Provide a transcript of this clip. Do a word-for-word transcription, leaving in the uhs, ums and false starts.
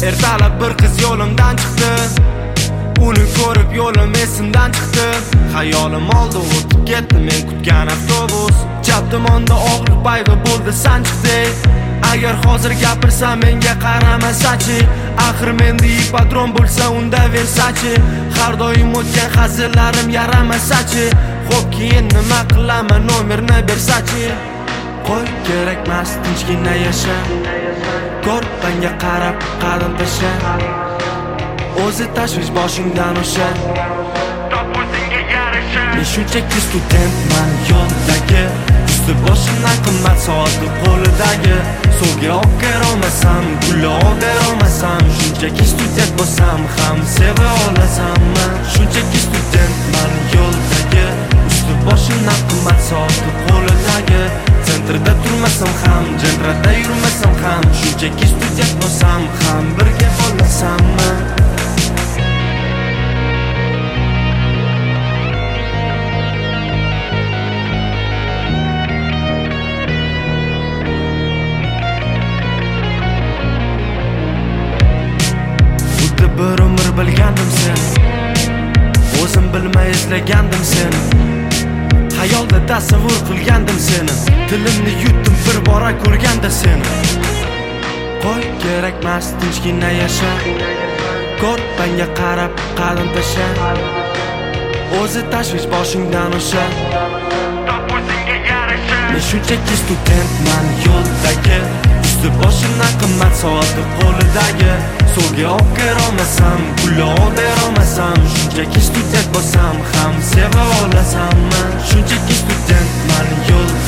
Ertalab bir qiz yo'limdan chiqdi, uni ko'rib yo'lim esimdan chiqdi. Xayolim oldi o'tib ketdi men kutgan avtobus. Chap tomonda og'riq paydo bo'ldi sanchiqdek. Agar hozir gapirsam menga qaramasachi, axir menda ipodrom bo'lsa unda Versace. Har doim o'tgan hazillarim yaramasachi, xo'p keyin nima qilaman, nomerni bersachi. Qo'y kerakmas tinchgina yasha, ko'rpangga qarab qadam tasha. O'zi tashvish boshingdan o'sha, top o'zingga yarasha. Men shunchaki studentman yo'ldagi, usti boshimdan qimmat soati qo'lidagi. Suvga olib kirolmasam, gul olib berolmasam, shunchaki student bo'lsam ham seva olasammi? Shunchaki studentman yo'ldagi, usti boshimdan qimmat soati qo'lidagi. Sentrda turmasam ham, jenrada yurmasam ham, shunchaki student bo'lsam ham birga bo'lasammi? Bir umr bilgandim seni, o'zim bilmay izlagandim seni. Xayolda tasavvur qilgandim seni, tilimni yutdim bir bora ko'rganda seni. Qo'y kerakmas tinchgina yasha, ko'rpangga qarab qadam tasha. O'zi tashvish boshingdan o'sha, top o'zingga yarasha. Men shunchaki studentman yo'ldagi, usti boshimdan qimmat soati qo'lidagi. Suvga olib kirolmasam, gul olib berolmasam, shunchaki student bo'lsam ham seva olasammi? Shunchaki studentman yo'l